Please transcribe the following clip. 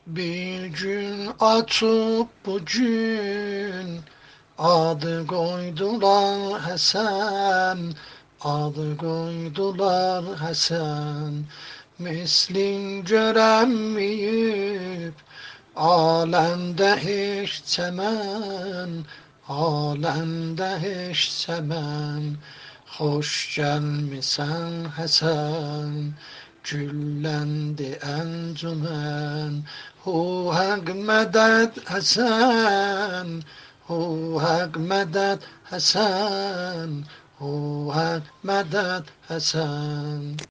Bir gün atıp bugün adı koydular Hasan, adı koydular Hasan. Mislin göremmeyip alemde hiç çemen, alemde hiç çemen. Hoş gelmişsen Hasan, güllendi encümen. Hu hak medet Hasan, hu hak medet Hasan, hu hak medet Hasan.